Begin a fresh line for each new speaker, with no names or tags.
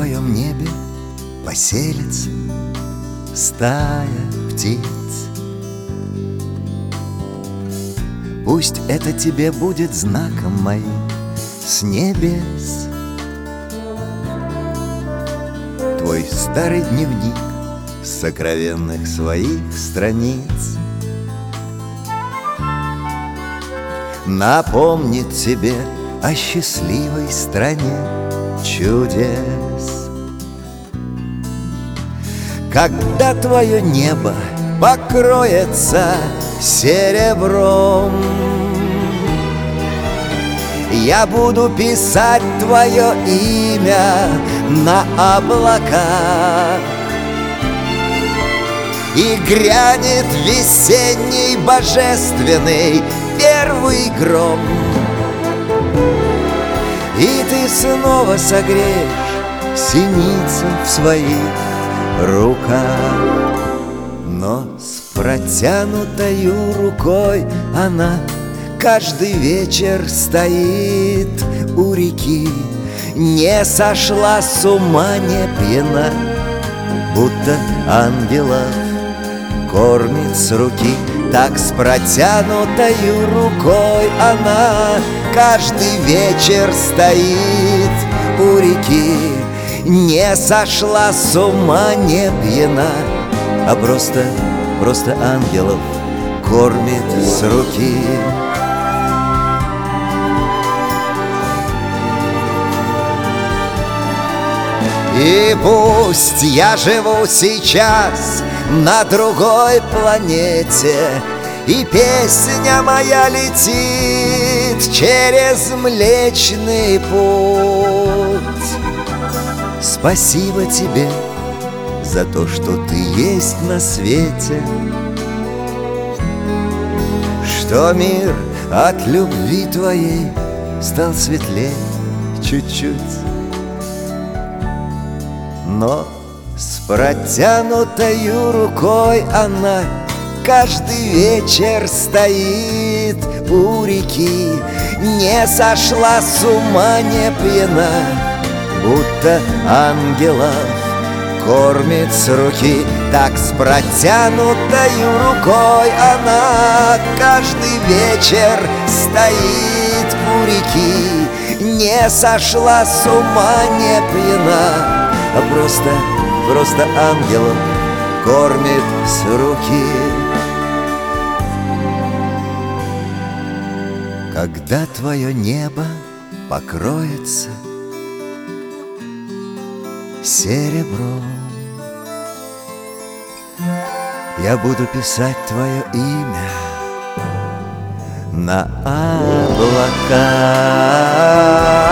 твоем небе поселится стая птиц. Пусть это тебе будет знаком моим с небес. Твой старый дневник с сокровенных своих страниц напомнит тебе о счастливой стране чудес. Когда твое небо покроется серебром, я буду писать твое имя на облаках, и грянет весенний божественный первый гром, и ты снова согреешь синицу в своих руках. Но с протянутою рукой она каждый вечер стоит у реки, не сошла с ума, не пьяна, будто ангелов кормит с руки. Так с протянутою рукой она каждый вечер стоит у реки, не сошла с ума, не пьяна, а просто ангелов кормит с руки. И пусть я живу сейчас на другой планете, и песня моя летит через Млечный Путь. Спасибо тебе за то, что ты есть на свете, что мир от любви твоей стал светлее чуть-чуть. Но с протянутою рукой она каждый вечер стоит у реки, не сошла с ума, не пьяна, будто ангелов кормит с руки. Так с протянутою рукой она каждый вечер стоит у реки, не сошла с ума, не пьяна, а просто ангелов кормит с руки. Когда твое небо покроется серебром, я буду писать твое имя на облаках.